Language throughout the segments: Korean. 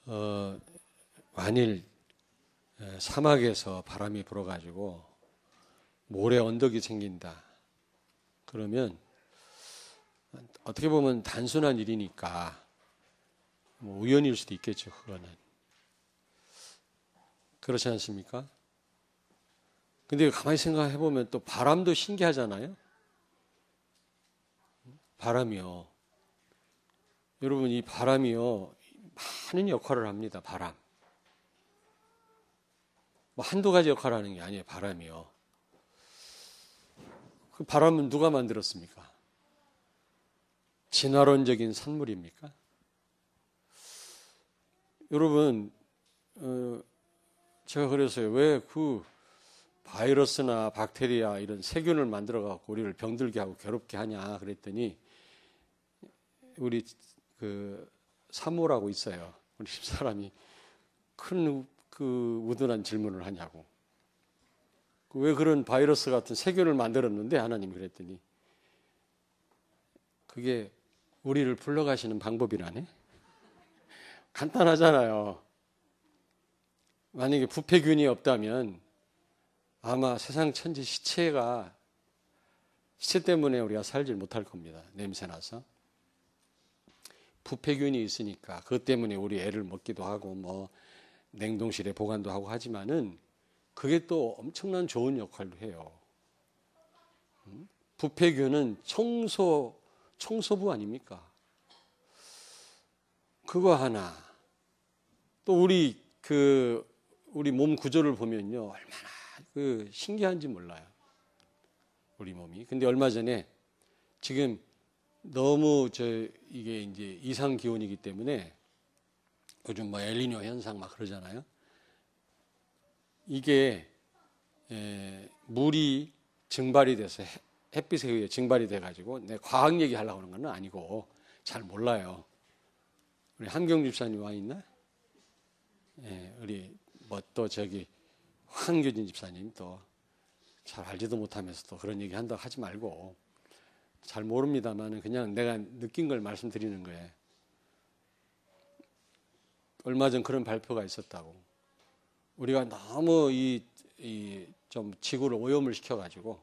만일 사막에서 바람이 불어가지고 모래 언덕이 생긴다. 그러면 어떻게 보면 단순한 일이니까 뭐 우연일 수도 있겠죠. 그거는. 그렇지 않습니까? 근데 가만히 생각해 보면 또 바람도 신기하잖아요. 바람이요. 여러분, 이 바람이요. 많은 역할을 합니다. 바람. 뭐 한두 가지 역할을 하는 게 아니에요. 바람이요. 그 바람은 누가 만들었습니까? 진화론적인 산물입니까? 여러분, 제가 그래서요. 왜 그 바이러스나 박테리아 이런 세균을 만들어 갖고 우리를 병들게 하고 괴롭게 하냐 그랬더니 우리 그 사모라고 있어요. 우리 집사람이 큰 그 우둔한 질문을 하냐고. 왜 그런 바이러스 같은 세균을 만들었는데 하나님 그랬더니 그게 우리를 불러가시는 방법이라네. 간단하잖아요. 만약에 부패균이 없다면 아마 세상 천지 시체 때문에 우리가 살질 못할 겁니다. 냄새나서. 부패균이 있으니까 그것 때문에 우리 애를 먹기도 하고 뭐 냉동실에 보관도 하고 하지만은 그게 또 엄청난 좋은 역할도 해요. 부패균은 청소부 아닙니까? 그거 하나. 또 우리 몸 구조를 보면요. 얼마나 신기한지 몰라요. 우리 몸이. 근데 얼마 전에 지금 너무 이게 이제 이상 기온이기 때문에 요즘 뭐 엘니뇨 현상 막 그러잖아요. 이게 물이 증발이 돼서 햇빛에 의해 증발이 돼가지고 내 과학 얘기 하려고 하는 건 아니고 잘 몰라요. 우리 한경 집사님 와 있나? 우리 뭐 또 황교진 집사님 또 잘 알지도 못하면서 또 그런 얘기 한다고 하지 말고 잘 모릅니다만 그냥 내가 느낀 걸 말씀드리는 거예요. 얼마 전 그런 발표가 있었다고. 우리가 너무 좀 지구를 오염을 시켜가지고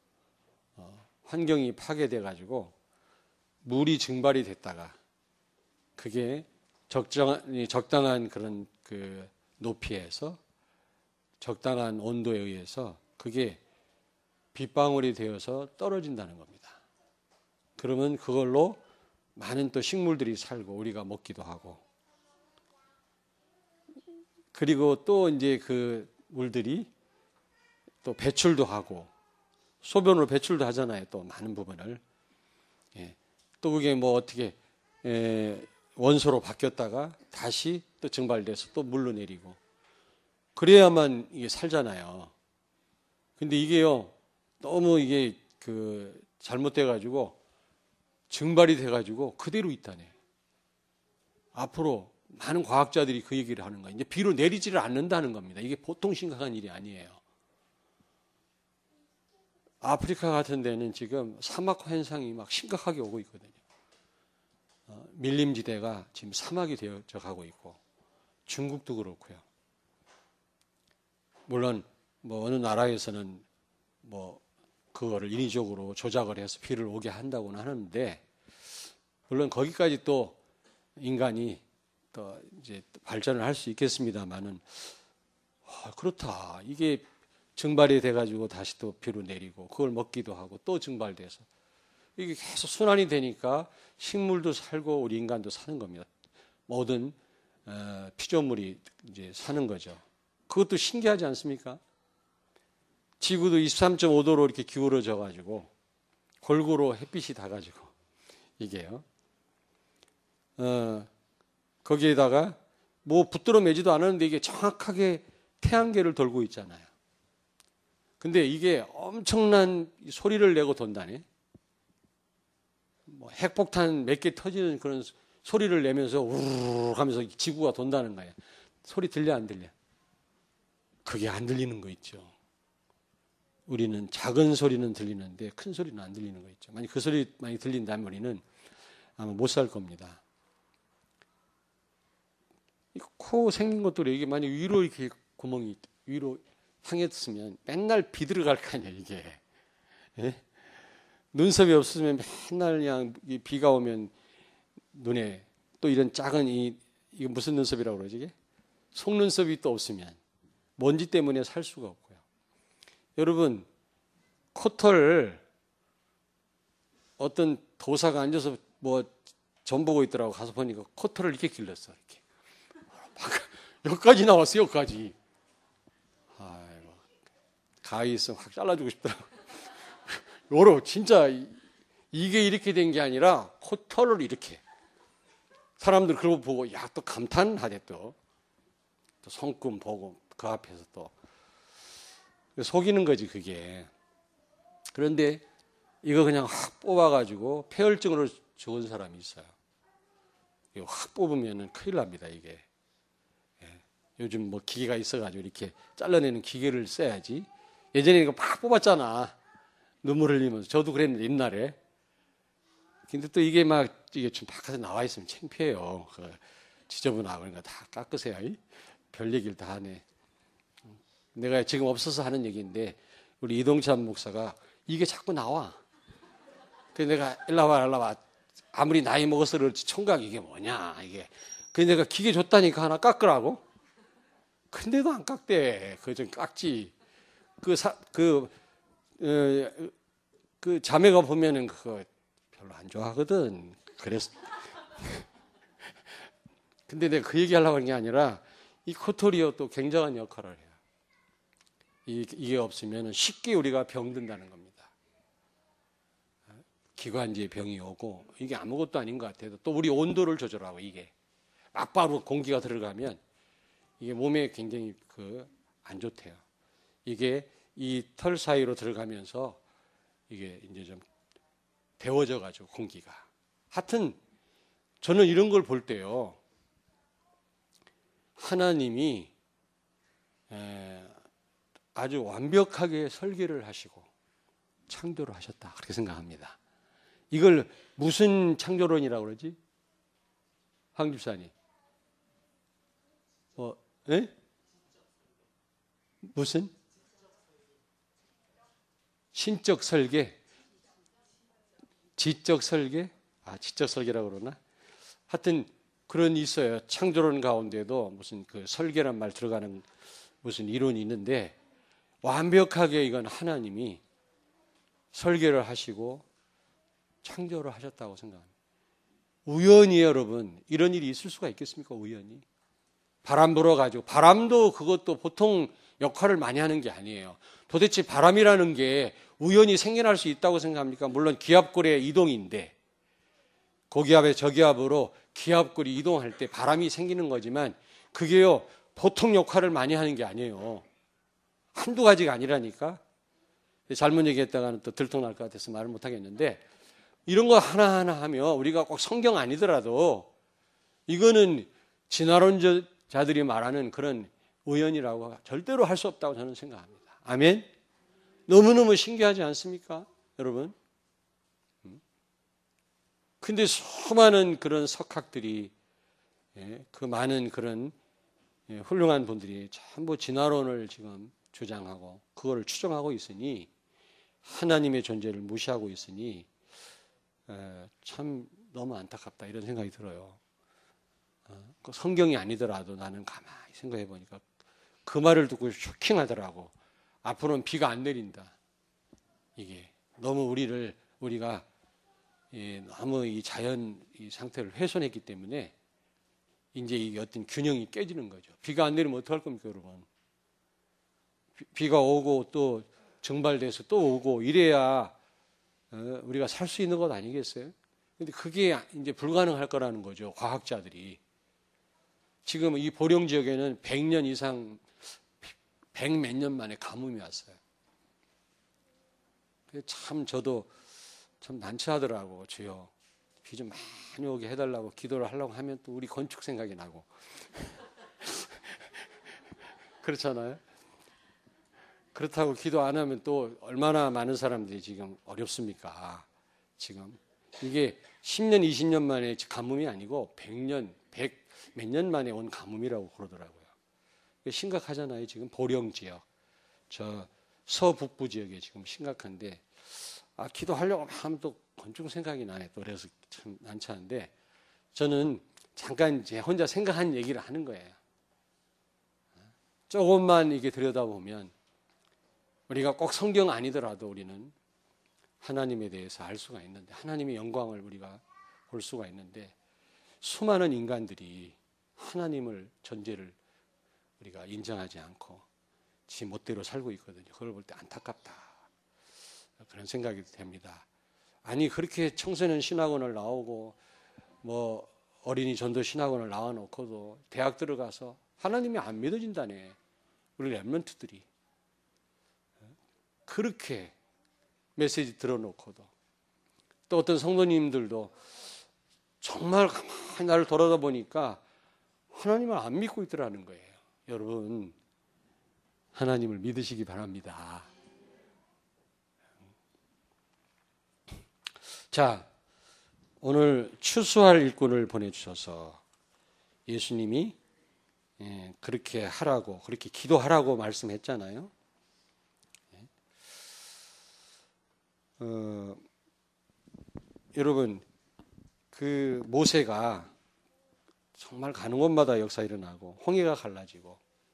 환경이 파괴돼가지고 물이 증발이 됐다가 그게 적당한 그런 그 높이에서 적당한 온도에 의해서 그게 빗방울이 되어서 떨어진다는 겁니다. 그러면 그걸로 많은 또 식물들이 살고 우리가 먹기도 하고 그리고 또 이제 그 물들이 또 배출도 하고 소변으로 배출도 하잖아요. 또 많은 부분을. 또 그게 뭐 어떻게 원소로 바뀌었다가 다시 또 증발돼서 또 물로 내리고 그래야만 이게 살잖아요. 근데 이게요 너무 이게 잘못돼가지고 증발이 돼가지고 그대로 있다네. 앞으로 많은 과학자들이 그 얘기를 하는 거예요. 이제 비로 내리지를 않는다는 겁니다. 이게 보통 심각한 일이 아니에요. 아프리카 같은 데는 지금 사막 현상이 막 심각하게 오고 있거든요. 밀림지대가 지금 사막이 되어져 가고 있고 중국도 그렇고요. 물론 뭐 어느 나라에서는 뭐 그거를 인위적으로 조작을 해서 비를 오게 한다고는 하는데 물론 거기까지 또 인간이 또 이제 발전을 할 수 있겠습니다만은 그렇다. 이게 증발이 돼가지고 다시 또 비로 내리고 그걸 먹기도 하고 또 증발돼서 이게 계속 순환이 되니까 식물도 살고 우리 인간도 사는 겁니다. 모든 피조물이 이제 사는 거죠. 그것도 신기하지 않습니까? 지구도 23.5도로 이렇게 기울어져 가지고 골고루 햇빛이 닿아가지고 이게요. 거기에다가 뭐 붙들어 매지도 않았는데 이게 정확하게 태양계를 돌고 있잖아요. 근데 이게 엄청난 소리를 내고 돈다네. 뭐 핵폭탄 몇 개 터지는 그런 소리를 내면서 우르르 하면서 지구가 돈다는 거예요. 소리 들려 안 들려? 그게 안 들리는 거 있죠. 우리는 작은 소리는 들리는데 큰 소리는 안 들리는 거 있죠. 만약 그 소리 많이 들린다면 우리는 아마 못 살 겁니다. 코 생긴 것도 이게 만약 위로 이렇게 구멍이 위로 향했으면 맨날 비 들어갈 거 아니야, 이게. 예? 눈썹이 없으면 맨날 그냥 비가 오면 눈에 또 이런 작은 이게 무슨 눈썹이라고 그러지, 이게? 속눈썹이 또 없으면 먼지 때문에 살 수가 없고요. 여러분, 코털 어떤 도사가 앉아서 뭐 점 보고 있더라고. 가서 보니까 코털을 이렇게 길렀어. 이렇게. 여기까지 나왔어, 여기까지. 아이고, 가위 있으면 확 잘라주고 싶더라고. 요러, 진짜 이게 이렇게 된 게 아니라 코털을 이렇게. 사람들 그러고 보고, 야, 또 감탄하대 또. 또 손금 보고 그 앞에서 또. 속이는 거지, 그게. 그런데 이거 그냥 확 뽑아가지고 폐혈증으로 죽은 사람이 있어요. 이거 확 뽑으면 큰일 납니다, 이게. 예. 요즘 뭐 기계가 있어가지고 이렇게 잘라내는 기계를 써야지. 예전에 이거 막 뽑았잖아. 눈물 흘리면서. 저도 그랬는데, 옛날에. 근데 또 이게 막, 이게 좀 바깥에 나와 있으면 창피해요. 지저분하고 그러니까 다 깎으세요. 별 얘기를 다 하네. 내가 지금 없어서 하는 얘기인데, 우리 이동찬 목사가 이게 자꾸 나와. 그래서 내가 일로 와. 아무리 나이 먹어서 그렇지 총각 이게 뭐냐 이게. 그래서 내가 기계 줬다니까 하나 깎으라고. 근데도 안 깎대. 그거 좀 깎지. 그 자매가 보면은 그거 별로 안 좋아하거든. 그래서. 근데 내가 그 얘기 하려고 하는 게 아니라 이 코털이요 또 굉장한 역할을 해요. 이게 없으면 쉽게 우리가 병든다는 겁니다. 기관지에 병이 오고 이게 아무것도 아닌 것 같아도 또 우리 온도를 조절하고 이게 막바로 공기가 들어가면 이게 몸에 굉장히 안 좋대요. 이게 이 털 사이로 들어가면서 이게 이제 좀 데워져 가지고 공기가. 하여튼 저는 이런 걸 볼 때요. 하나님이 아주 완벽하게 설계를 하시고 창조를 하셨다. 그렇게 생각합니다. 이걸 무슨 창조론이라고 그러지? 황 집사님. 무슨? 신적 설계? 지적 설계? 지적 설계라고 그러나? 하여튼 그런 있어요. 창조론 가운데도 무슨 그 설계란 말 들어가는 무슨 이론이 있는데 완벽하게 이건 하나님이 설계를 하시고 창조를 하셨다고 생각합니다. 우연히 여러분 이런 일이 있을 수가 있겠습니까? 우연히. 바람 불어가지고 바람도 그것도 보통 역할을 많이 하는 게 아니에요. 도대체 바람이라는 게 우연히 생겨날 수 있다고 생각합니까? 물론 기압골의 이동인데 고기압에 저기압으로 기압골이 이동할 때 바람이 생기는 거지만 그게요 보통 역할을 많이 하는 게 아니에요. 한두 가지가 아니라니까. 잘못 얘기했다가는 또 들통날 것 같아서 말을 못 하겠는데 이런 거 하나하나 하면 우리가 꼭 성경 아니더라도 이거는 진화론자들이 말하는 그런 우연이라고 절대로 할 수 없다고 저는 생각합니다. 아멘? 너무너무 신기하지 않습니까? 여러분? 근데 수많은 그런 석학들이 그 많은 그런 훌륭한 분들이 전부 진화론을 지금 주장하고 그거를 추정하고 있으니 하나님의 존재를 무시하고 있으니 참 너무 안타깝다 이런 생각이 들어요. 성경이 아니더라도 나는 가만히 생각해 보니까 그 말을 듣고 쇼킹하더라고. 앞으로는 비가 안 내린다. 이게 너무 우리가 너무 이 자연 이 상태를 훼손했기 때문에 이제 이게 어떤 균형이 깨지는 거죠. 비가 안 내리면 어떡할 겁니까, 여러분? 비가 오고 또 증발돼서 또 오고 이래야 우리가 살 수 있는 것 아니겠어요? 근데 그게 이제 불가능할 거라는 거죠. 과학자들이. 지금 이 보령 지역에는 100년 이상, 100 몇 년 만에 가뭄이 왔어요. 참 저도 참 난처하더라고. 주여 비 좀 많이 오게 해달라고 기도를 하려고 하면 또 우리 건축 생각이 나고. 그렇잖아요. 그렇다고 기도 안 하면 또 얼마나 많은 사람들이 지금 어렵습니까? 지금 이게 10년, 20년 만에 가뭄이 아니고 100년, 몇 년 만에 온 가뭄이라고 그러더라고요. 심각하잖아요. 지금 보령 지역, 저 서북부 지역에 지금 심각한데, 기도하려고 하면 또 건축 생각이 나요. 또 그래서 참 난처한데, 저는 잠깐 제 혼자 생각한 얘기를 하는 거예요. 조금만 이게 들여다보면 우리가 꼭 성경 아니더라도 우리는 하나님에 대해서 알 수가 있는데, 하나님의 영광을 우리가 볼 수가 있는데, 수많은 인간들이 하나님을 존재를 우리가 인정하지 않고 지 멋대로 살고 있거든요. 그걸 볼 때 안타깝다, 그런 생각이 됩니다. 아니, 그렇게 청소년 신학원을 나오고 뭐 어린이 전도 신학원을 나와놓고도 대학 들어가서 하나님이 안 믿어진다네, 우리 랩런트들이. 그렇게 메시지 들어놓고도, 또 어떤 성도님들도 정말 가만히 나를 돌아다 보니까 하나님을 안 믿고 있더라는 거예요. 여러분, 하나님을 믿으시기 바랍니다. 자, 오늘 추수할 일꾼을 보내주셔서 예수님이 그렇게 하라고, 그렇게 기도하라고 말씀했잖아요. 여러분, 그 모세가 정말 가는 곳마다 역사 일어나고 홍해가 갈라지고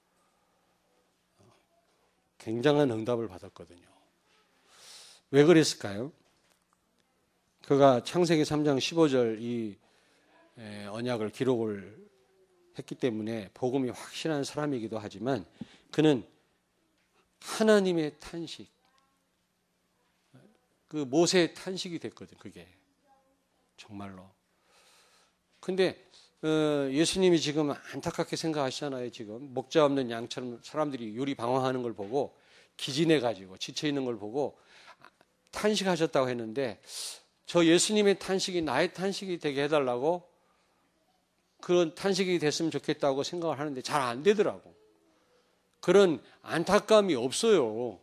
굉장한 응답을 받았거든요. 왜 그랬을까요? 그가 창세기 3장 15절 이 언약을 기록을 했기 때문에 복음이 확실한 사람이기도 하지만, 그는 하나님의 탄식, 그 모세의 탄식이 됐거든, 그게 정말로. 근데 예수님이 지금 안타깝게 생각하시잖아요. 지금 목자 없는 양처럼 사람들이 요리 방황하는 걸 보고 기진해가지고 지쳐있는 걸 보고 탄식하셨다고 했는데, 저 예수님의 탄식이 나의 탄식이 되게 해달라고, 그런 탄식이 됐으면 좋겠다고 생각을 하는데 잘 안 되더라고. 그런 안타까움이 없어요.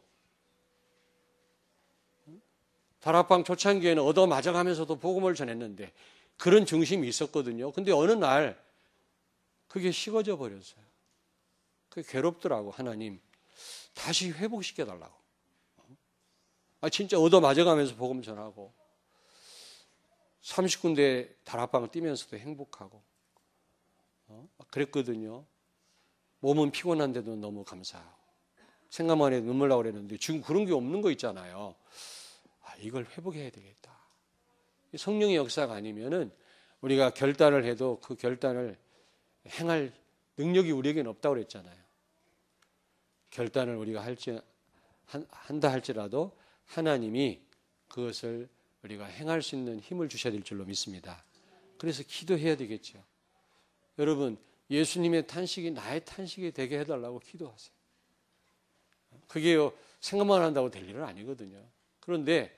다락방 초창기에는 얻어맞아가면서도 복음을 전했는데 그런 중심이 있었거든요. 근데 어느 날 그게 식어져 버렸어요. 그게 괴롭더라고. 하나님, 다시 회복시켜달라고. 진짜 얻어맞아가면서 복음 전하고 30군데 다락방을 뛰면서도 행복하고 그랬거든요. 몸은 피곤한데도 너무 감사하고 생각만 해도 눈물 나고 그랬는데, 지금 그런 게 없는 거 있잖아요. 이걸 회복해야 되겠다. 성령의 역사가 아니면은 우리가 결단을 해도 그 결단을 행할 능력이 우리에게는 없다고 그랬잖아요. 결단을 우리가 한다 할지라도 하나님이 그것을 우리가 행할 수 있는 힘을 주셔야 될 줄로 믿습니다. 그래서 기도해야 되겠죠. 여러분, 예수님의 탄식이 나의 탄식이 되게 해달라고 기도하세요. 그게 생각만 한다고 될 일은 아니거든요. 그런데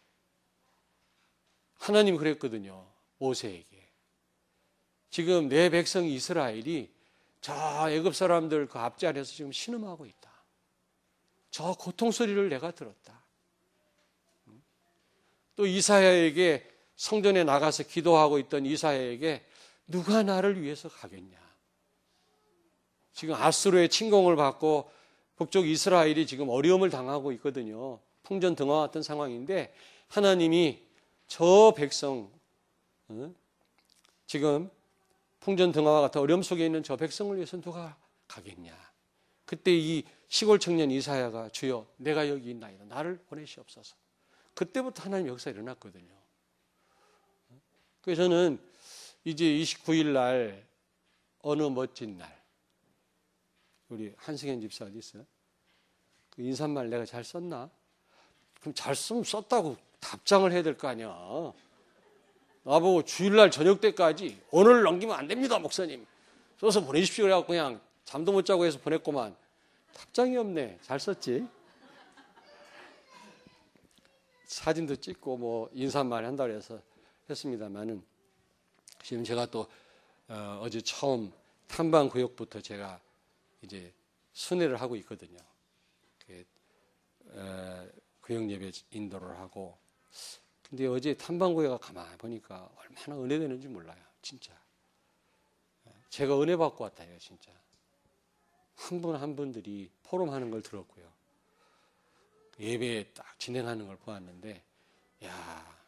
하나님 그랬거든요. 모세에게. 지금 내 백성 이스라엘이 저 애굽 사람들 그 앞자리에서 지금 신음하고 있다. 저 고통 소리를 내가 들었다. 또 이사야에게, 성전에 나가서 기도하고 있던 이사야에게 누가 나를 위해서 가겠냐. 지금 아수르의 침공을 받고 북쪽 이스라엘이 지금 어려움을 당하고 있거든요. 풍전등화 같은 상황인데 하나님이 저 백성, 지금 풍전등화와 같은 어려움 속에 있는 저 백성을 위해서 누가 가겠냐. 그때 이 시골 청년 이사야가 주여 내가 여기 있나이다. 나를 보내시옵소서. 그때부터 하나님 역사가 일어났거든요. 그래서 저는 이제 29일 날 어느 멋진 날, 우리 한승현 집사 어디 있어요? 그 인사말 내가 잘 썼나? 그럼 잘 쓰면 썼다고 답장을 해야 될 거 아니야. 나보고 주일날 저녁 때까지 오늘 넘기면 안 됩니다, 목사님. 써서 보내십시오. 그래갖고 그냥 잠도 못 자고 해서 보냈구만. 답장이 없네. 잘 썼지? 사진도 찍고 뭐 인사말 한다고 해서 했습니다만은, 지금 제가 또 어제 처음 탐방구역부터 제가 이제 순회를 하고 있거든요. 구역 예배 인도를 하고. 근데 어제 탐방구역가 가만히 보니까 얼마나 은혜되는지 몰라요. 진짜. 제가 은혜 받고 왔다요, 진짜. 한 분 한 분들이 포럼하는 걸 들었고요. 예배 딱 진행하는 걸 보았는데, 야,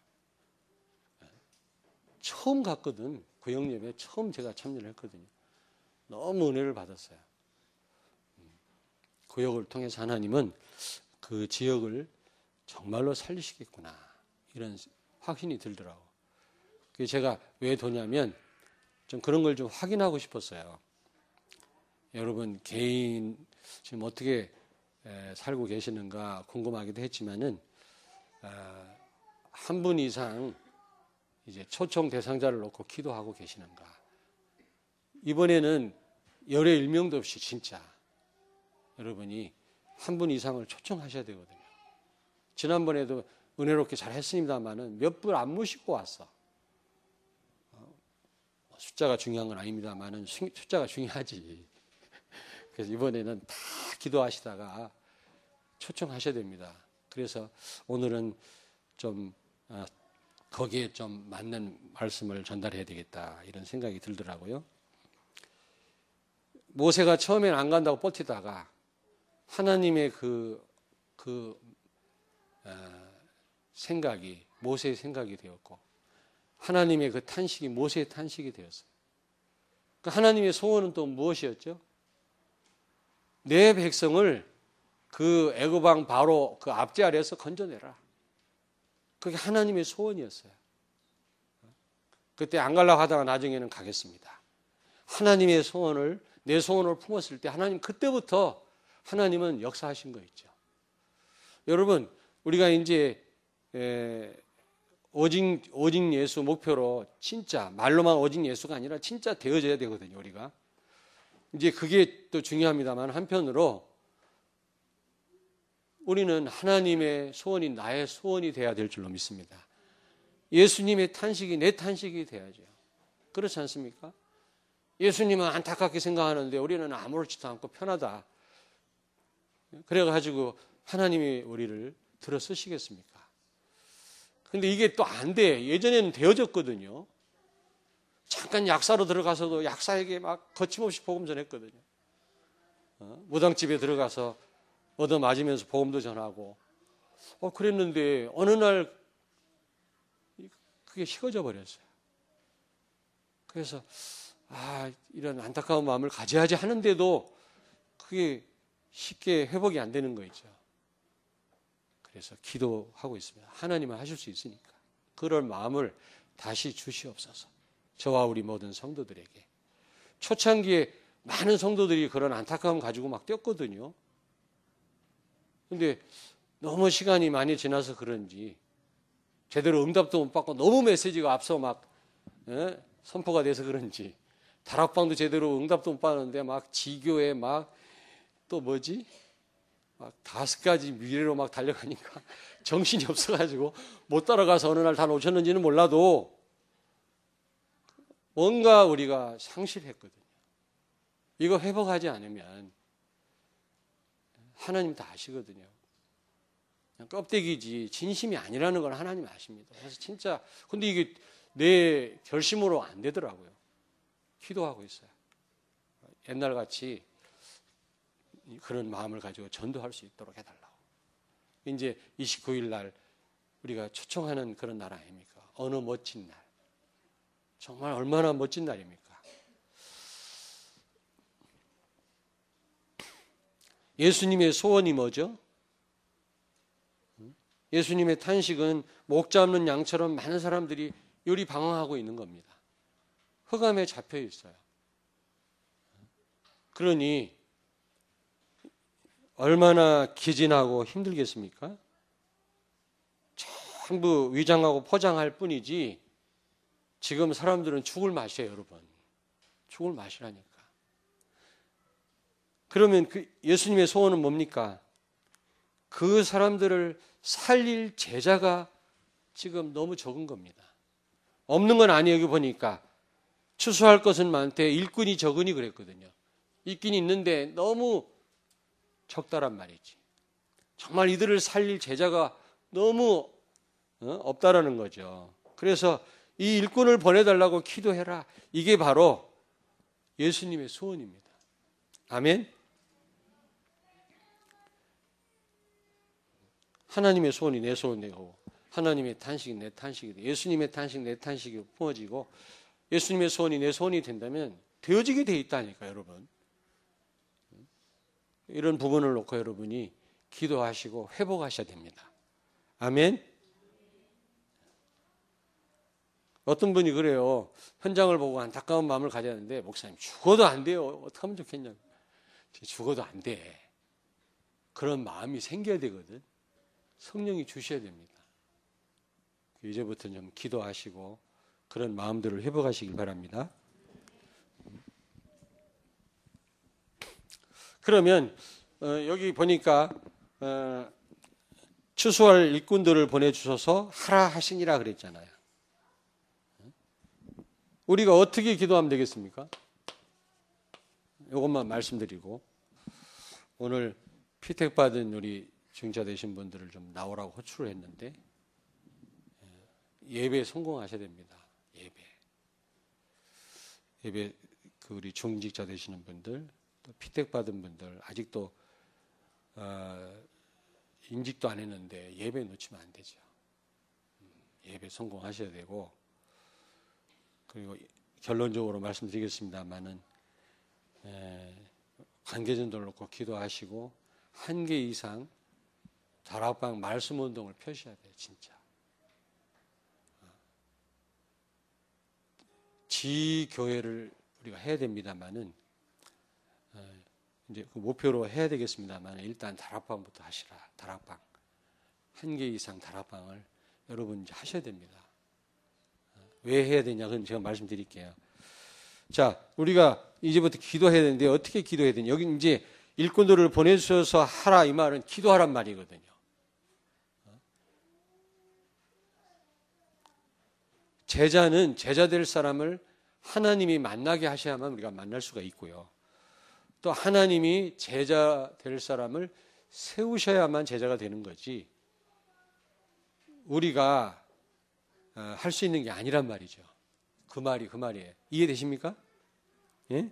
처음 갔거든. 구역예배 처음 제가 참여를 했거든요. 너무 은혜를 받았어요. 구역을 통해서 하나님은 그 지역을 정말로 살리시겠구나, 이런 확신이 들더라고. 그래서 제가 왜 도냐면 좀 그런 걸 좀 확인하고 싶었어요. 여러분 개인 지금 어떻게 살고 계시는가 궁금하기도 했지만은 한 분 이상 이제 초청 대상자를 놓고 기도하고 계시는가. 이번에는 열의 일명도 없이 진짜 여러분이 한 분 이상을 초청하셔야 되거든요. 지난번에도 은혜롭게 잘 했습니다만은 몇 분 안 모시고 왔어. 숫자가 중요한 건 아닙니다만은 숫자가 중요하지. 그래서 이번에는 다 기도하시다가 초청하셔야 됩니다. 그래서 오늘은 좀 거기에 좀 맞는 말씀을 전달해야 되겠다, 이런 생각이 들더라고요. 모세가 처음엔 안 간다고 버티다가 하나님의 생각이 모세의 생각이 되었고, 하나님의 그 탄식이 모세의 탄식이 되었어요. 그 하나님의 소원은 또 무엇이었죠? 내 백성을 그 애굽 왕 바로 그 압제 아래에서 건져내라. 그게 하나님의 소원이었어요. 그때 안 가려고 하다가 나중에는 가겠습니다. 하나님의 소원을, 내 소원을 품었을 때 하나님, 그때부터 하나님은 역사하신 거 있죠. 여러분, 우리가 이제 오직 예수 목표로 진짜 말로만 오직 예수가 아니라 진짜 되어져야 되거든요. 우리가 이제 그게 또 중요합니다만, 한편으로 우리는 하나님의 소원이 나의 소원이 돼야 될 줄로 믿습니다. 예수님의 탄식이 내 탄식이 돼야죠. 그렇지 않습니까? 예수님은 안타깝게 생각하는데 우리는 아무렇지도 않고 편하다. 그래가지고 하나님이 우리를 들어 쓰시겠습니까? 근데 이게 또 안 돼. 예전에는 되어졌거든요. 잠깐 약사로 들어가서도 약사에게 막 거침없이 복음 전했거든요. 무당집에 들어가서 얻어 맞으면서 복음도 전하고 그랬는데 어느 날 그게 식어져 버렸어요. 그래서 이런 안타까운 마음을 가져야지 하는데도 그게 쉽게 회복이 안 되는 거 있죠. 그래서 기도하고 있습니다. 하나님은 하실 수 있으니까 그럴 마음을 다시 주시옵소서. 저와 우리 모든 성도들에게. 초창기에 많은 성도들이 그런 안타까움 가지고 막 뛰었거든요. 근데 너무 시간이 많이 지나서 그런지 제대로 응답도 못 받고 너무 메시지가 앞서 막 선포가 돼서 그런지 다락방도 제대로 응답도 못 받는데 막 지교에 막 또 뭐지? 막 5가지 미래로 막 달려가니까 정신이 없어가지고 못 따라가서 어느 날 다 놓쳤는지는 몰라도 뭔가 우리가 상실했거든요. 이거 회복하지 않으면 하나님 다 아시거든요. 그냥 껍데기지 진심이 아니라는 걸 하나님 아십니다. 그래서 진짜 근데 이게 내 결심으로 안 되더라고요. 기도하고 있어요. 옛날같이 그런 마음을 가지고 전도할 수 있도록 해달라고. 이제 29일 날 우리가 초청하는 그런 날 아닙니까? 어느 멋진 날. 정말 얼마나 멋진 날입니까? 예수님의 소원이 뭐죠? 예수님의 탄식은 목 잡는 양처럼 많은 사람들이 요리 방황하고 있는 겁니다. 흑암에 잡혀 있어요. 그러니 얼마나 기진하고 힘들겠습니까? 전부 위장하고 포장할 뿐이지 지금 사람들은 죽을 맛이에요, 여러분. 죽을 맛이라니까. 그러면 그 예수님의 소원은 뭡니까? 그 사람들을 살릴 제자가 지금 너무 적은 겁니다. 없는 건 아니에요. 여기 보니까 추수할 것은 많되 일꾼이 적으니 그랬거든요. 있긴 있는데 너무 적다란 말이지. 정말 이들을 살릴 제자가 너무 없다라는 거죠. 그래서 이 일꾼을 보내달라고 기도해라. 이게 바로 예수님의 소원입니다. 아멘. 하나님의 소원이 내 소원이고 하나님의 탄식이 내 탄식이고 예수님의 탄식 내 탄식이 품어지고 예수님의 소원이 내 소원이 된다면 되어지게 돼 있다니까 여러분. 이런 부분을 놓고 여러분이 기도하시고 회복하셔야 됩니다. 아멘. 어떤 분이 그래요. 현장을 보고 안타까운 마음을 가져야 하는데 목사님 죽어도 안 돼요. 어떻게 하면 좋겠냐고. 죽어도 안 돼. 그런 마음이 생겨야 되거든. 성령이 주셔야 됩니다. 이제부터는 좀 기도하시고 그런 마음들을 회복하시길 바랍니다. 그러면 여기 보니까 추수할 일꾼들을 보내주셔서 하라 하시니라 그랬잖아요. 우리가 어떻게 기도하면 되겠습니까? 이것만 말씀드리고 오늘 피택받은 우리 중자 되신 분들을 좀 나오라고 호출을 했는데 예배에 성공하셔야 됩니다. 예배 그 우리 중직자 되시는 분들 또 피택받은 분들 아직도 인직도 안 했는데 예배 놓치면 안 되죠. 예배 성공하셔야 되고 그리고 결론적으로 말씀드리겠습니다만은 관계전도를 놓고 기도하시고 1개 이상 다락방 말씀 운동을 펴셔야 돼요. 진짜. 지교회를 우리가 해야 됩니다만은 이제 그 목표로 해야 되겠습니다만 일단 다락방부터 하시라. 다락방 1개 이상 다락방을 여러분 이제 하셔야 됩니다. 왜 해야 되냐? 그건 제가 말씀드릴게요. 자, 우리가 이제부터 기도해야 되는데 어떻게 기도해야 되냐? 여기 이제 일꾼들을 보내주셔서 하라 이 말은 기도하란 말이거든요. 제자는 제자 될 사람을 하나님이 만나게 하셔야만 우리가 만날 수가 있고요. 또 하나님이 제자 될 사람을 세우셔야만 제자가 되는 거지 우리가 할 수 있는 게 아니란 말이죠. 그 말이에요. 이해되십니까? 예?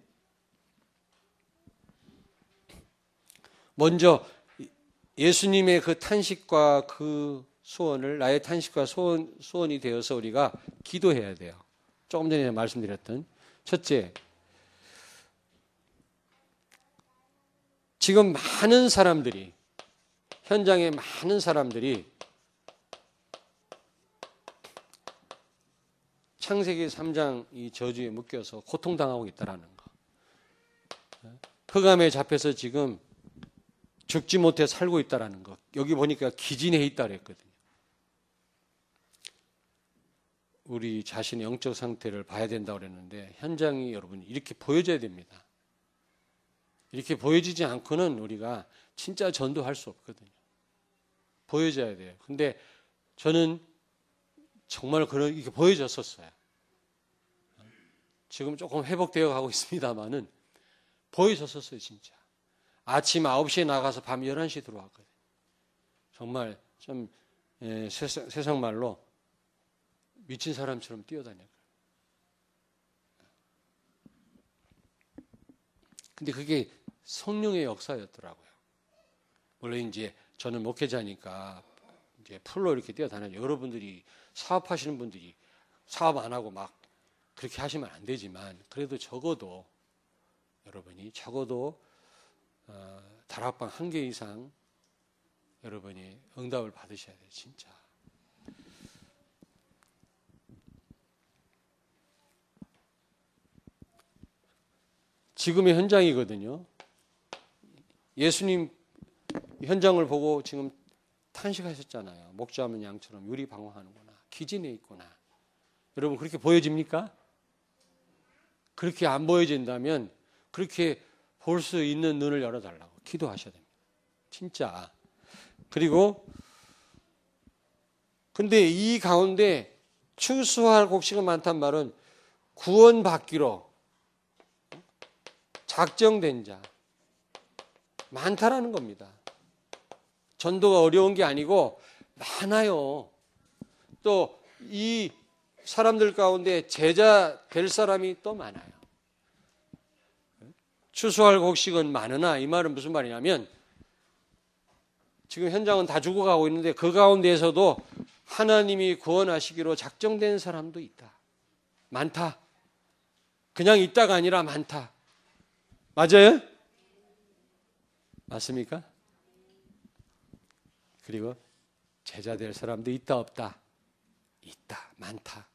먼저 예수님의 그 탄식과 그 소원을 나의 탄식과 소원이 되어서 우리가 기도해야 돼요. 조금 전에 말씀드렸던 첫째, 지금 많은 사람들이 현장에 많은 사람들이 창세기 3장 이 저주에 묶여서 고통당하고 있다라는 거. 흑암에 잡혀서 지금 죽지 못해 살고 있다라는 거. 여기 보니까 기진해 있다 그랬거든요. 우리 자신의 영적 상태를 봐야 된다고 그랬는데 현장이 여러분 이렇게 보여져야 됩니다. 이렇게 보여지지 않고는 우리가 진짜 전도할 수 없거든요. 보여져야 돼요. 근데 저는 정말 이렇게 보여졌었어요. 지금 조금 회복되어 가고 있습니다만은 보여졌었어요, 진짜. 아침 9시에 나가서 밤 11시에 들어왔거든요. 정말 좀 세상 말로 미친 사람처럼 뛰어다녔어요. 근데 그게 성령의 역사였더라고요. 물론 이제 저는 목회자니까 이제 풀로 이렇게 뛰어다녀요. 여러분들이 사업하시는 분들이 사업 안 하고 막 그렇게 하시면 안 되지만 그래도 적어도 여러분이 다락방 1개 이상 여러분이 응답을 받으셔야 돼요. 진짜. 지금의 현장이거든요. 예수님 현장을 보고 지금 탄식하셨잖아요. 목자 없는 양처럼 유리방황하는구나. 기진해 있구나. 여러분 그렇게 보여집니까? 그렇게 안 보여진다면 그렇게 볼 수 있는 눈을 열어달라고 기도하셔야 됩니다. 진짜. 그리고 근데 이 가운데 추수할 곡식은 많단 말은 구원받기로 작정된 자 많다라는 겁니다. 전도가 어려운 게 아니고 많아요. 또 이 사람들 가운데 제자 될 사람이 또 많아요. 추수할 곡식은 많으나, 이 말은 무슨 말이냐면 지금 현장은 다 죽어가고 있는데 그 가운데에서도 하나님이 구원하시기로 작정된 사람도 있다. 많다. 그냥 있다가 아니라 많다. 맞아요? 맞습니까? 그리고 제자 될 사람도 있다 없다? 있다. 많다.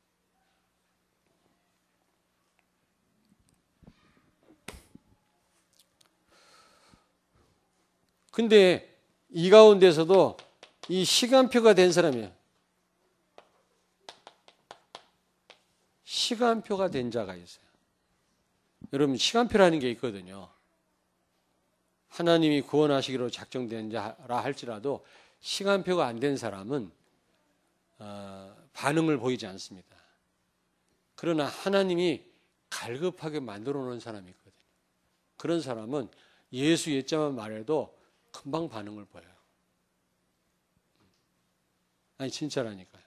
근데 이 가운데서도 이 시간표가 된 사람이에요. 시간표가 된 자가 있어요. 여러분, 시간표라는 게 있거든요. 하나님이 구원하시기로 작정된 자라 할지라도 시간표가 안 된 사람은 반응을 보이지 않습니다. 그러나 하나님이 갈급하게 만들어 놓은 사람이 있거든요. 그런 사람은 예수 예자만 말해도 금방 반응을 보여요. 아니, 진짜라니까요.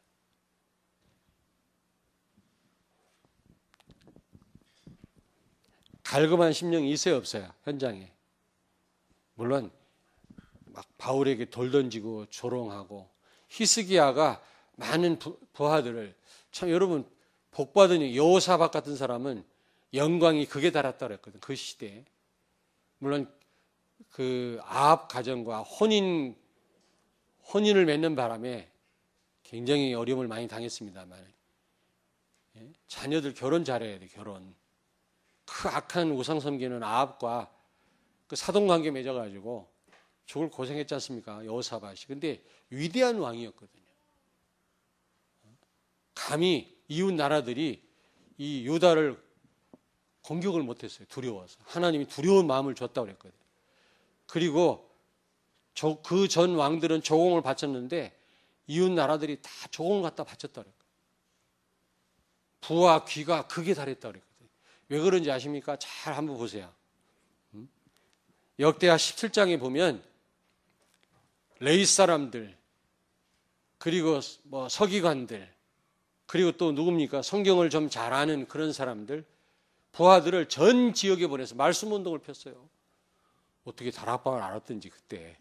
갈급한 심령이 있어요, 없어요? 현장에. 물론 막 바울에게 돌 던지고 조롱하고, 히스기야가 많은 부하들을, 참 여러분 복 받으니 여호사밧 같은 사람은 영광이 극에 달았다 그랬거든, 그 시대에. 물론 그 아합 가정과 혼인을 맺는 바람에 굉장히 어려움을 많이 당했습니다만, 자녀들 결혼 잘해야 돼. 결혼. 그 악한 우상 섬기는 아합과 그 사돈관계 맺어가지고 죽을 고생했지 않습니까? 여호사밧이. 근데 위대한 왕이었거든요. 감히 이웃 나라들이 이 유다를 공격을 못했어요. 두려워서. 하나님이 두려운 마음을 줬다고 그랬거든요. 그리고 그 전 왕들은 조공을 바쳤는데 이웃 나라들이 다 조공을 갖다 바쳤다고 그랬거든요. 부와 귀가 극에 달했다고 그랬거든요. 왜 그런지 아십니까? 잘 한번 보세요. 역대하 17장에 보면 레위 사람들, 그리고 뭐 서기관들, 그리고 또 누굽니까? 성경을 좀 잘 아는 그런 사람들, 부하들을 전 지역에 보내서 말씀 운동을 폈어요. 어떻게 다락방을 알았든지 그때.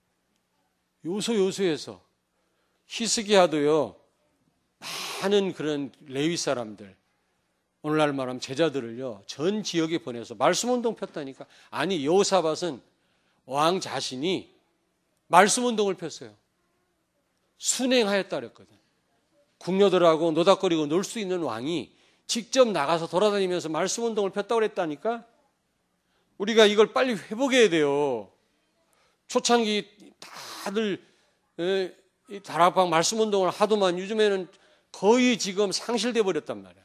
요소요소에서 히스기야도요, 많은 그런 레위 사람들, 오늘날 말하면 제자들을요, 전 지역에 보내서 말씀 운동 폈다니까. 아니, 여호사밧은 왕 자신이 말씀 운동을 폈어요. 순행하였다 그랬거든. 궁녀들하고 노닥거리고 놀 수 있는 왕이 직접 나가서 돌아다니면서 말씀 운동을 폈다고 그랬다니까. 우리가 이걸 빨리 회복해야 돼요. 초창기 다들 이 다락방 말씀 운동을 하더만 요즘에는 거의 지금 상실돼 버렸단 말이야.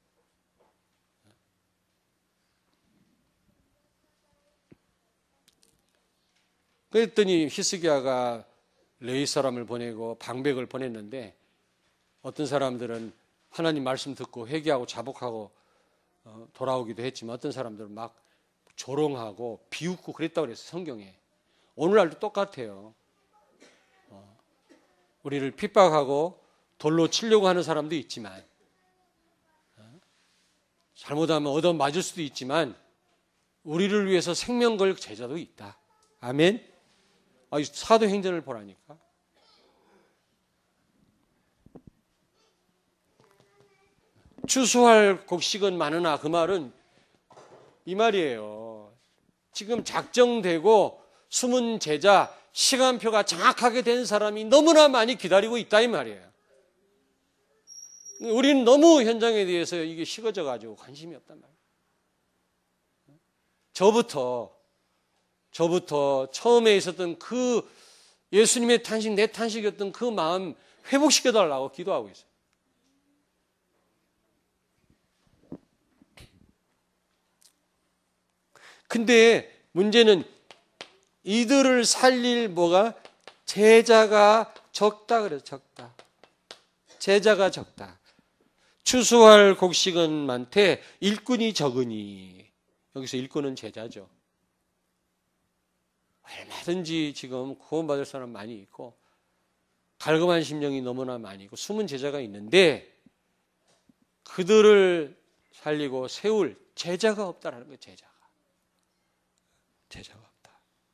그랬더니 히스기야가 레위 사람을 보내고 방백을 보냈는데, 어떤 사람들은 하나님 말씀 듣고 회개하고 자복하고 돌아오기도 했지만, 어떤 사람들은 막 조롱하고 비웃고 그랬다고 그랬어요, 성경에. 오늘날도 똑같아요. 우리를 핍박하고 돌로 치려고 하는 사람도 있지만, 잘못하면 얻어맞을 수도 있지만, 우리를 위해서 생명 걸 제자도 있다. 아멘. 사도행전을 보라니까. 추수할 곡식은 많으나, 그 말은 이 말이에요. 지금 작정되고 숨은 제자, 시간표가 정확하게 된 사람이 너무나 많이 기다리고 있다 이 말이에요. 우리는 너무 현장에 대해서 이게 식어져 가지고 관심이 없단 말이에요. 저부터 처음에 있었던 그 예수님의 탄식, 내 탄식이었던 그 마음 회복시켜달라고 기도하고 있어요. 근데 문제는 이들을 살릴 제자가 적다 그래서 적다. 제자가 적다. 추수할 곡식은 많되 일꾼이 적으니. 여기서 일꾼은 제자죠. 얼마든지 지금 구원받을 사람 많이 있고 갈급한 심령이 너무나 많이 있고 숨은 제자가 있는데, 그들을 살리고 세울 제자가 없다라는 거예요. 제자가. 제자가 없다.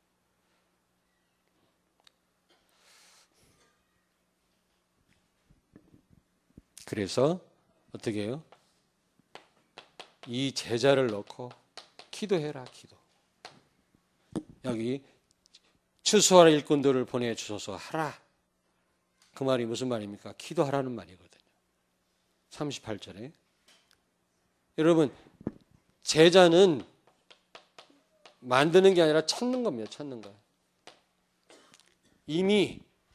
그래서 어떻게 해요? 이 제자를 넣고 기도해라, 기도. 여기 추수할 일꾼들을 보내주소서 하라. 그 말이 무슨 말입니까? 기도하라는 말이거든요. 38절에. 여러분, 제자는 만드는 게 아니라 찾는 겁니다. 찾는 거. 이미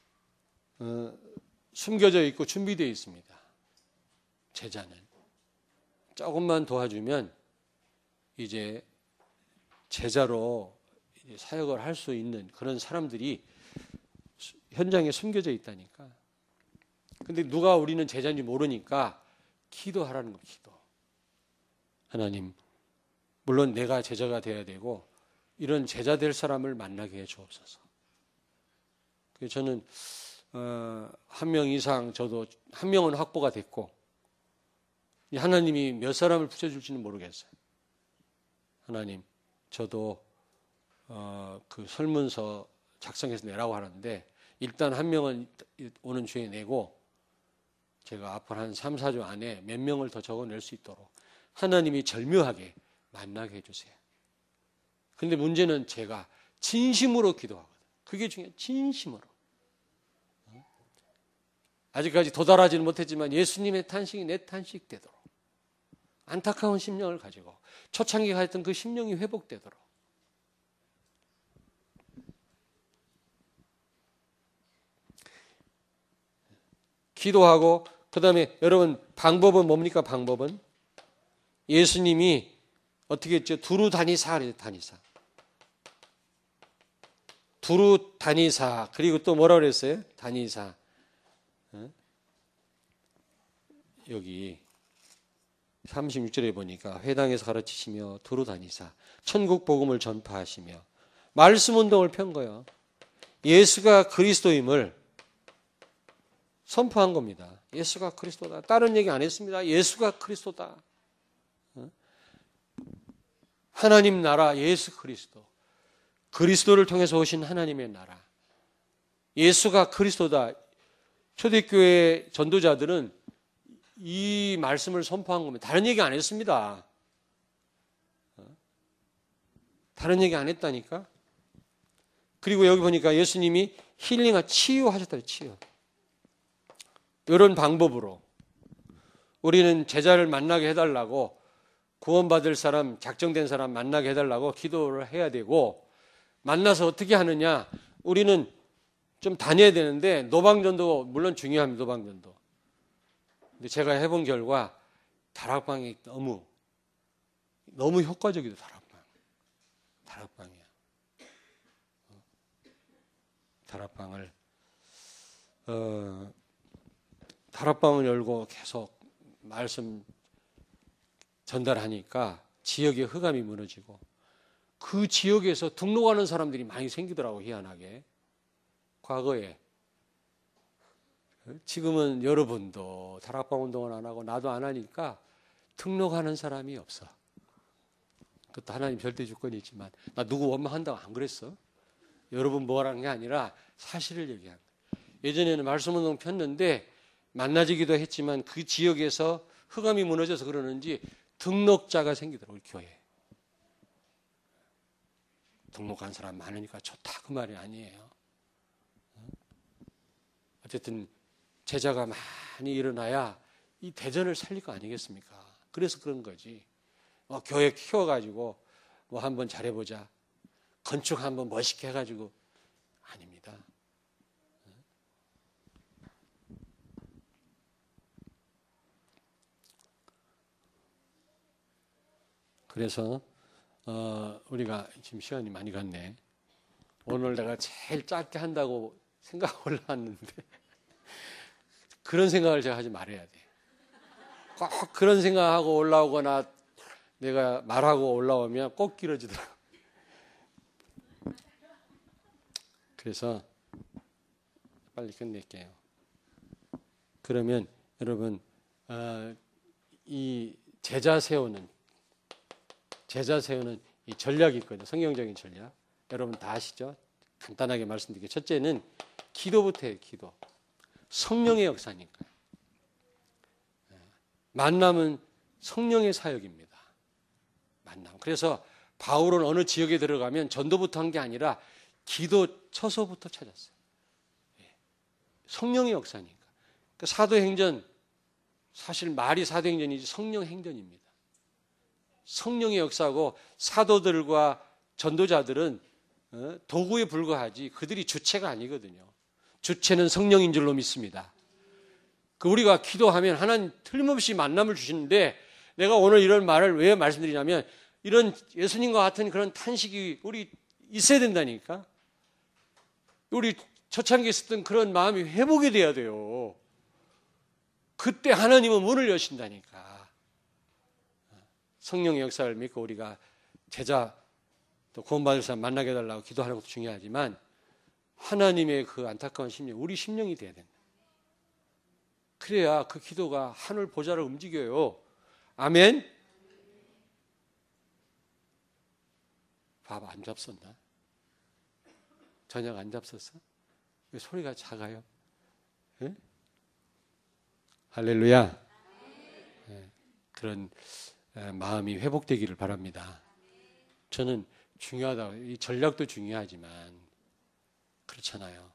숨겨져 있고 준비되어 있습니다. 제자는. 조금만 도와주면 이제 제자로 사역을 할 수 있는 그런 사람들이 현장에 숨겨져 있다니까. 근데 누가 우리는 제자인지 모르니까 기도하라는 거, 기도. 하나님, 물론 내가 제자가 돼야 되고 이런 제자 될 사람을 만나게 해 주옵소서. 저는 한 명 이상, 저도 한 명은 확보가 됐고 하나님이 몇 사람을 붙여줄지는 모르겠어요. 하나님, 저도 그 설문서 작성해서 내라고 하는데 일단 한 명은 오는 주에 내고 제가 앞으로 한 3, 4주 안에 몇 명을 더 적어낼 수 있도록 하나님이 절묘하게 만나게 해주세요. 근데 문제는 제가 진심으로 기도하거든요. 그게 중요해요. 진심으로. 아직까지 도달하지는 못했지만 예수님의 탄식이 내 탄식 되도록 안타까운 심령을 가지고 초창기가 했던 그 심령이 회복되도록 기도하고 그 다음에 여러분 방법은 뭡니까? 방법은 예수님이 어떻게 했죠? 두루 다니사 다니사 두루 다니사 그리고 또 뭐라 그랬어요? 다니사 여기 36절에 보니까 회당에서 가르치시며 두루 다니사 천국 복음을 전파하시며 말씀 운동을 편 거예요. 예수가 그리스도임을 선포한 겁니다. 예수가 그리스도다. 다른 얘기 안 했습니다. 예수가 그리스도다. 하나님 나라 예수 그리스도. 그리스도를 통해서 오신 하나님의 나라. 예수가 그리스도다. 초대교회 전도자들은 이 말씀을 선포한 겁니다. 다른 얘기 안 했습니다. 다른 얘기 안 했다니까. 그리고 여기 보니까 예수님이 힐링과 치유하셨다고요. 치유. 이런 방법으로 우리는 제자를 만나게 해달라고 구원받을 사람, 작정된 사람 만나게 해달라고 기도를 해야 되고 만나서 어떻게 하느냐. 우리는 좀 다녀야 되는데 노방전도 물론 중요합니다. 노방전도. 근데 제가 해본 결과 다락방이 너무 효과적이다. 다락방이야. 다락방을 열고 계속 말씀 전달하니까 지역의 흑암이 무너지고 그 지역에서 등록하는 사람들이 많이 생기더라고. 희한하게. 과거에. 지금은 여러분도 다락방 운동을 안 하고 나도 안 하니까 등록하는 사람이 없어. 그것도 하나님 절대 주권이 있지만 나 누구 원망한다고 안 그랬어. 여러분 뭐라는 게 아니라 사실을 얘기한 거예요. 예전에는 말씀 운동 폈는데 만나지기도 했지만 그 지역에서 흑암이 무너져서 그러는지 등록자가 생기더라고요. 교회에. 등록한 사람 많으니까 좋다 그 말이 아니에요. 어쨌든 제자가 많이 일어나야 이 대전을 살릴 거 아니겠습니까? 그래서 그런 거지. 교회 키워가지고 뭐 한번 잘해보자. 건축 한번 멋있게 해가지고 아닙니다. 그래서 우리가 지금 시간이 많이 갔네. 오늘 내가 제일 짧게 한다고 생각 올라왔는데 그런 생각을 제가 하지 말아야 돼. 꼭 그런 생각하고 올라오거나 내가 말하고 올라오면 꼭 길어지더라고. 그래서 빨리 끝낼게요. 그러면 여러분 이 제자 세우는 이 전략이 있거든요. 성경적인 전략. 여러분 다 아시죠? 간단하게 말씀드릴게요. 첫째는 기도부터 해요. 기도. 성령의 역사니까요. 만남은 성령의 사역입니다. 만남. 그래서 바울은 어느 지역에 들어가면 전도부터 한 게 아니라 기도 처소부터 찾았어요. 성령의 역사니까. 그러니까 사도행전, 사실 말이 사도행전이지 성령행전입니다. 성령의 역사고 사도들과 전도자들은 도구에 불과하지 그들이 주체가 아니거든요. 주체는 성령인 줄로 믿습니다. 우리가 기도하면 하나님 틀림없이 만남을 주시는데 내가 오늘 이런 말을 왜 말씀드리냐면 이런 예수님과 같은 그런 탄식이 우리 있어야 된다니까. 우리 초창기에 있었던 그런 마음이 회복이 돼야 돼요. 그때 하나님은 문을 여신다니까. 성령의 역사를 믿고 우리가 제자 또 구원받을 사람 만나게 해달라고 기도하는 것도 중요하지만 하나님의 그 안타까운 심령, 우리 심령이 돼야 된다. 그래야 그 기도가 하늘 보좌를 움직여요. 아멘. 밥 안 잡섰나? 저녁 안 잡섰어? 왜 소리가 작아요? 네? 할렐루야. 네, 그런 마음이 회복되기를 바랍니다. 저는 중요하다. 이 전략도 중요하지만 그렇잖아요.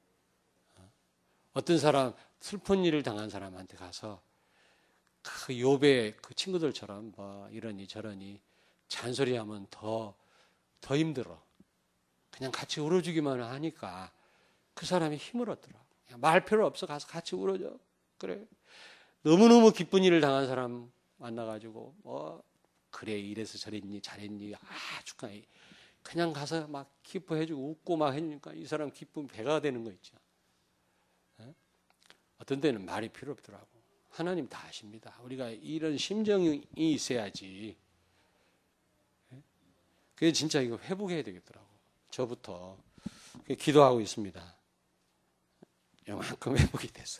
어떤 사람 슬픈 일을 당한 사람한테 가서 그 욥의 그 친구들처럼 뭐 이러니 저러니 잔소리하면 더 힘들어. 그냥 같이 울어주기만 하니까 그 사람이 힘을 얻더라. 말 필요 없어. 가서 같이 울어줘. 그래. 너무너무 기쁜 일을 당한 사람 만나가지고 뭐 그래 이래서 저랬니 잘했니 아주 그냥 가서 막 기뻐해주고 웃고 막 해주니까 이 사람 기쁨 배가 되는 거 있죠. 어떤 때는 말이 필요 없더라고. 하나님 다 아십니다. 우리가 이런 심정이 있어야지. 그게 진짜 이거 회복해야 되겠더라고. 저부터 기도하고 있습니다. 요만큼 회복이 됐어.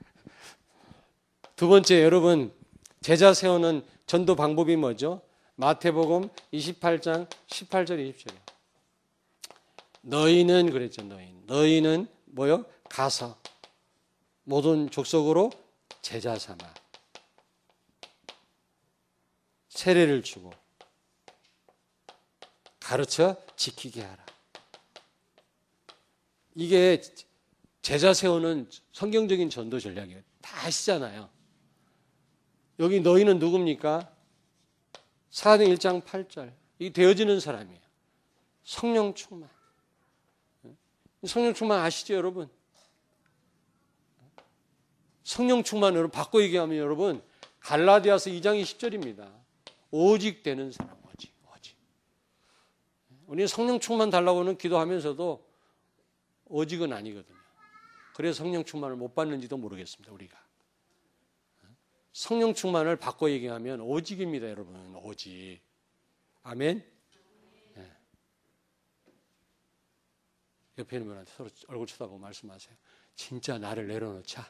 두 번째, 여러분 제자 세우는 전도 방법이 뭐죠? 마태복음 28장 18절 20절이에요. 너희는 그랬죠. 너희는 뭐요? 가서 모든 족속으로 제자 삼아 세례를 주고 가르쳐 지키게 하라. 이게 제자 세우는 성경적인 전도 전략이에요. 다 아시잖아요. 여기 너희는 누굽니까? 사도행 1장 8절. 이 되어지는 사람이에요. 성령 충만. 성령 충만 아시죠, 여러분? 성령 충만으로 바꿔 얘기하면 여러분 갈라디아서 2장 20절입니다. 오직 되는 사람, 오직. 우리는 성령 충만 달라고는 기도하면서도 오직은 아니거든요. 그래서 성령 충만을 못 받는지도 모르겠습니다. 우리가 성령 충만을 바꿔 얘기하면 오직입니다, 여러분. 오직. 아멘. 네. 옆에 있는 분한테 서로 얼굴 쳐다보고 말씀하세요. 진짜 나를 내려놓자.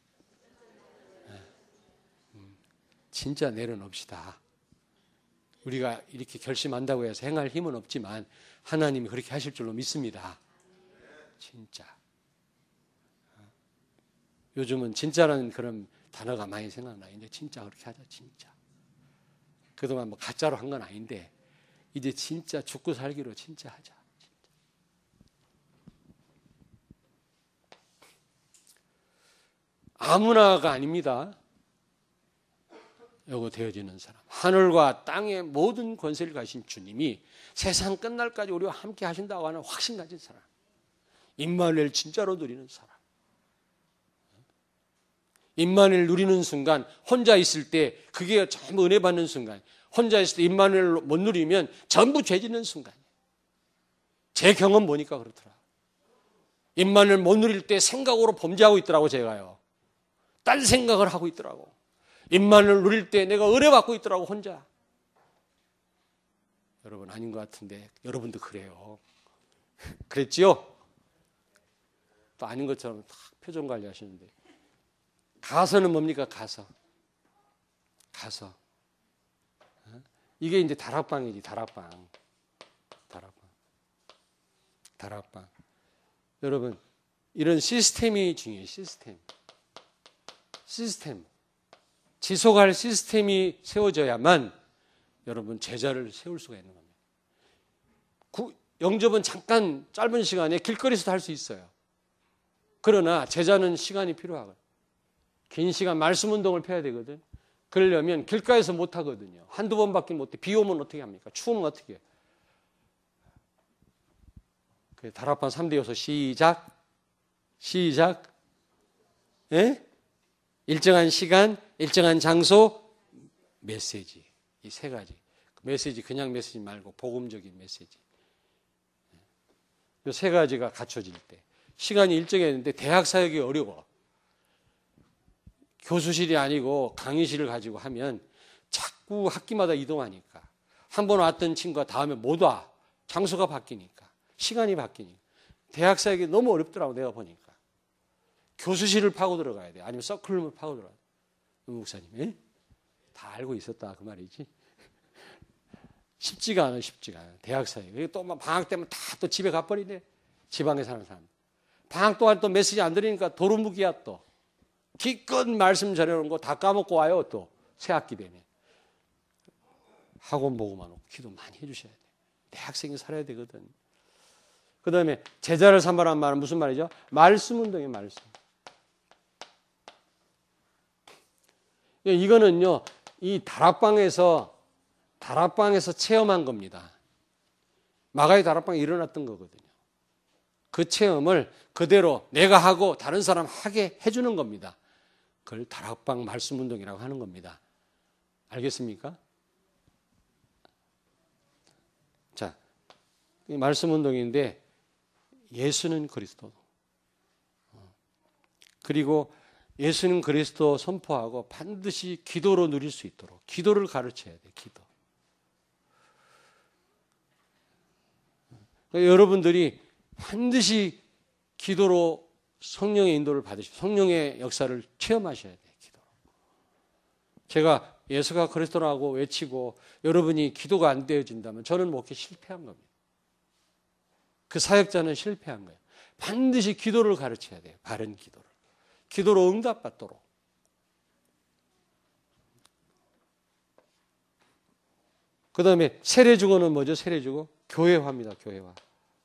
진짜 내려놓읍시다. 우리가 이렇게 결심한다고 해서 행할 힘은 없지만 하나님이 그렇게 하실 줄로 믿습니다. 진짜. 요즘은 진짜라는 그런 단어가 많이 생각나요. 이제 진짜 그렇게 하자, 진짜. 그동안 뭐 가짜로 한 건 아닌데 이제 진짜 죽고 살기로 진짜 하자. 진짜. 아무나가 아닙니다. 요거 되어지는 사람. 하늘과 땅의 모든 권세를 가진 주님이 세상 끝날까지 우리와 함께 하신다고 하는 확신 가진 사람. 임마누엘 진짜로 누리는 사람. 임마누엘 누리는 순간, 혼자 있을 때 그게 전부 은혜 받는 순간, 혼자 있을 때 임마누엘 못 누리면 전부 죄 짓는 순간이에요. 제 경험 보니까 그렇더라. 임마누엘 못 누릴 때 생각으로 범죄하고 있더라고, 제가요. 딴 생각을 하고 있더라고. 임마누엘 누릴 때 내가 은혜 받고 있더라고, 혼자. 여러분 아닌 것 같은데 여러분도 그래요. 그랬지요? 또 아닌 것처럼 딱 표정 관리하시는데. 가서는 뭡니까? 가서. 이게 이제 다락방이지, 다락방. 다락방. 여러분, 이런 시스템이 중요해요. 시스템. 지속할 시스템이 세워져야만 여러분 제자를 세울 수가 있는 겁니다. 영접은 잠깐 짧은 시간에 길거리에서도 할 수 있어요. 그러나 제자는 시간이 필요하거든요. 긴 시간 말씀 운동을 펴야 되거든. 그러려면 길가에서 못 하거든요. 한두 번밖에 못 해. 비 오면 어떻게 합니까? 추우면 어떻게 해요? 다락방 3대 요소 시작. 예? 일정한 시간, 일정한 장소, 메시지. 이 세 가지. 메시지 그냥 메시지 말고 복음적인 메시지. 이 세 가지가 갖춰질 때 시간이 일정했는데 대학 사역이 어려워. 교수실이 아니고 강의실을 가지고 하면 자꾸 학기마다 이동하니까 한 번 왔던 친구가 다음에 못 와. 장소가 바뀌니까 시간이 바뀌니까 대학 사역이 너무 어렵더라고 내가 보니까. 교수실을 파고 들어가야 돼. 아니면 서클룸을 파고 들어가야 돼. 목사님, 예? 다 알고 있었다 그 말이지. 쉽지가 않아. 대학 사역. 또 방학 때면 다 또 집에 가버리네. 지방에 사는 사람. 방학 동안 또 메시지 안 들으니까 도루묵이야 또. 기껏 말씀 전해놓은 거 다 까먹고 와요 또. 새 학기 되면. 학원 보고만 오고 기도 많이 해주셔야 돼. 대학생이 살아야 되거든. 그 다음에 제자를 삼으라는 말은 무슨 말이죠? 말씀 운동이에요. 말씀. 이거는요. 이 다락방에서 체험한 겁니다. 마가의 다락방에 일어났던 거거든요. 그 체험을 그대로 내가 하고 다른 사람 하게 해주는 겁니다. 그걸 다락방 말씀 운동이라고 하는 겁니다. 알겠습니까? 자, 이 말씀 운동인데 예수는 그리스도. 그리고 예수는 그리스도 선포하고 반드시 기도로 누릴 수 있도록 기도를 가르쳐야 돼. 기도. 여러분들이 반드시 기도로 성령의 인도를 받으시고 성령의 역사를 체험하셔야 돼요. 기도로. 제가 예수가 그리스도라고 외치고 여러분이 기도가 안 되어진다면 저는 목회 실패한 겁니다. 그 사역자는 실패한 거예요. 반드시 기도를 가르쳐야 돼요. 바른 기도를. 기도로 응답받도록. 그 다음에 세례주고는 뭐죠? 세례주고? 교회화입니다. 교회화.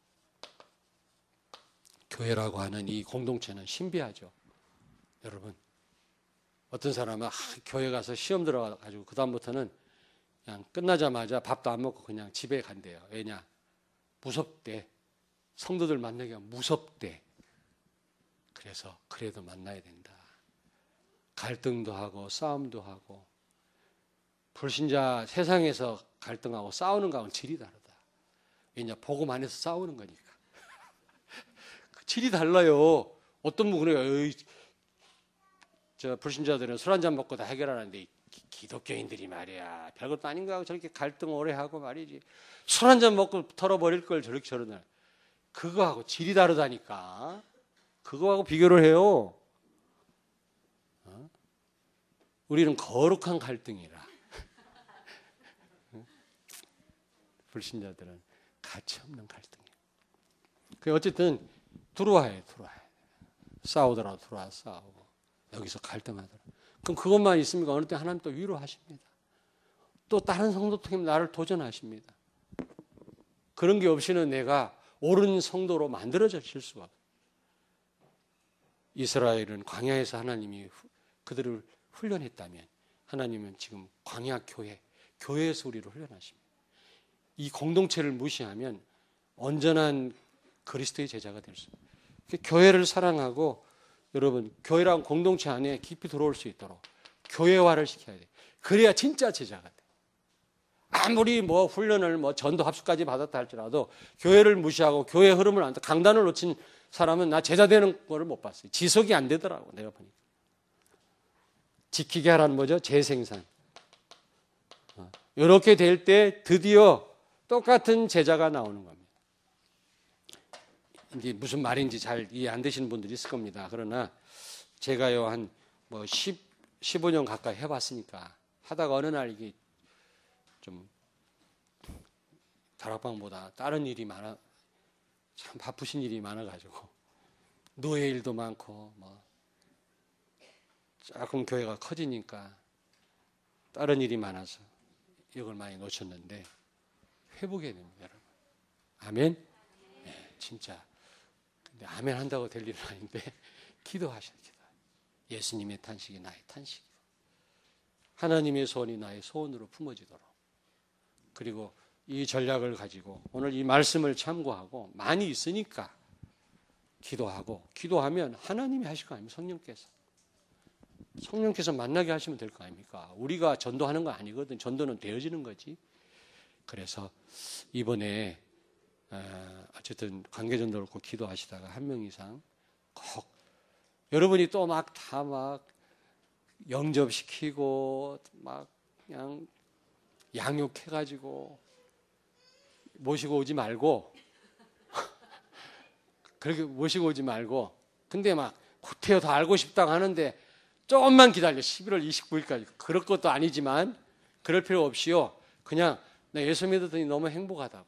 교회라고 하는 이 공동체는 신비하죠. 여러분. 어떤 사람은 교회 가서 시험 들어가가지고 그 다음부터는 그냥 끝나자마자 밥도 안 먹고 그냥 집에 간대요. 왜냐? 무섭대. 성도들 만나기가 무섭대. 그래서 그래도 만나야 된다. 갈등도 하고 싸움도 하고 불신자 세상에서 갈등하고 싸우는 거하고는 질이 다르다. 왜냐? 복음 안에서 싸우는 거니까. 질이 달라요. 어떤 분 그래요. 저 불신자들은 술 한잔 먹고 다 해결하는데 기독교인들이 말이야. 별것도 아닌 거 하고 저렇게 갈등 오래 하고 말이지. 술 한잔 먹고 털어버릴 걸 저렇게 저러나. 그거하고 질이 다르다니까. 그거하고 비교를 해요. 우리는 거룩한 갈등이라. 불신자들은 가치 없는 갈등이에요. 어쨌든 들어와야 싸우더라도 들어와 싸우고 여기서 갈등하더라. 그럼 그것만 있습니까? 어느 때 하나님 또 위로하십니다. 또 다른 성도 통해 나를 도전하십니다. 그런 게 없이는 내가 옳은 성도로 만들어질 수가 없어요. 이스라엘은 광야에서 하나님이 그들을 훈련했다면 하나님은 지금 광야 교회에서 우리를 훈련하십니다. 이 공동체를 무시하면 온전한 그리스도의 제자가 될 수 있습니다. 교회를 사랑하고 여러분 교회랑 공동체 안에 깊이 들어올 수 있도록 교회화를 시켜야 돼요. 그래야 진짜 제자가 돼. 아무리 훈련을 전도 합수까지 받았다 할지라도 교회를 무시하고 교회 흐름을 안 강단을 놓친 사람은 나 제자 되는 거를 못 봤어요. 지속이 안 되더라고 내가 보니까. 지키게 하라는 뭐죠? 재생산. 이렇게 될 때 드디어 똑같은 제자가 나오는 겁니다. 이제 무슨 말인지 잘 이해 안 되시는 분들이 있을 겁니다. 그러나 제가요 한 15년 가까이 해봤으니까 하다가 어느 날 이게 좀 다락방보다 다른 일이 참 바쁘신 일이 많아가지고 노예 일도 많고 뭐 조금 교회가 커지니까 다른 일이 많아서 이걸 많이 놓쳤는데 회복해야 됩니다, 여러분. 아멘? 네, 진짜. 근데 아멘 한다고 될 일은 아닌데 기도하셔야 돼요. 예수님의 탄식이 나의 탄식이다. 하나님의 소원이 나의 소원으로 품어지도록. 그리고 이 전략을 가지고 오늘 이 말씀을 참고하고 많이 있으니까 기도하고 기도하면 하나님이 하실 거 아닙니까? 성령께서 만나게 하시면 될 거 아닙니까? 우리가 전도하는 거 아니거든. 전도는 되어지는 거지. 그래서 이번에 어쨌든 관계전도를 꼭 기도하시다가 한 명 이상 꼭 여러분이 또 막 다 막 영접시키고 막 그냥 양육해가지고 모시고 오지 말고 그렇게 모시고 오지 말고 근데 막 구태여 더 알고 싶다고 하는데 조금만 기다려. 11월 29일까지. 그럴 것도 아니지만 그럴 필요 없이요. 그냥 나 예수 믿었더니 너무 행복하다고.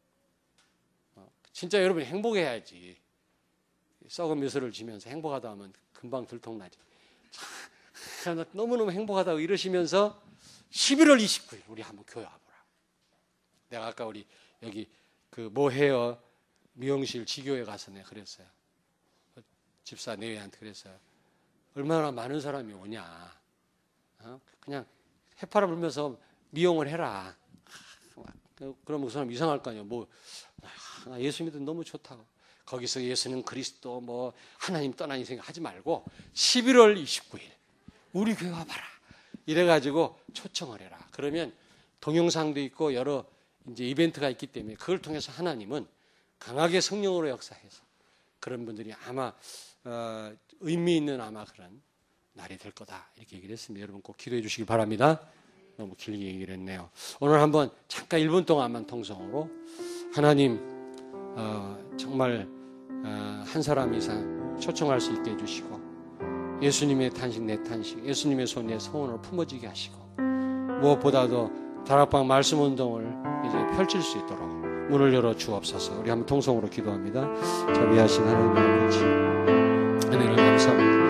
진짜 여러분이 행복해야지. 썩은 미소를 지면서 행복하다 하면 금방 들통나지. 나 너무너무 행복하다고 이러시면서 11월 29일 우리 한번 교회 와보라. 내가 아까 우리 여기 그 모헤어 미용실 지교회 가서 내가 그랬어요. 집사 내외한테 그랬어요. 얼마나 많은 사람이 오냐. 그냥 해파라 불면서 미용을 해라. 그러면 그 사람 이상할 거 아니에요. 나 예수 믿으면 너무 좋다고. 거기서 예수는 그리스도 뭐 하나님 떠난 인생 하지 말고 11월 29일 우리 교회 와봐라. 이래가지고 초청을 해라. 그러면 동영상도 있고 여러 이제 이벤트가 있기 때문에 그걸 통해서 하나님은 강하게 성령으로 역사해서 그런 분들이 아마 의미 있는 아마 그런 날이 될 거다. 이렇게 얘기를 했습니다. 여러분 꼭 기도해 주시길 바랍니다. 너무 길게 얘기를 했네요. 오늘 한번 잠깐 1분 동안만 통성으로 하나님 정말 한 사람 이상 초청할 수 있게 해주시고 예수님의 탄식 내 탄식 예수님의 손에 소원을 품어지게 하시고 무엇보다도 다락방 말씀 운동을 이제 펼칠 수 있도록 문을 열어 주옵소서. 우리 한번 통성으로 기도합니다. 자비하신 하나님 아버지 은혜를 감사합니다.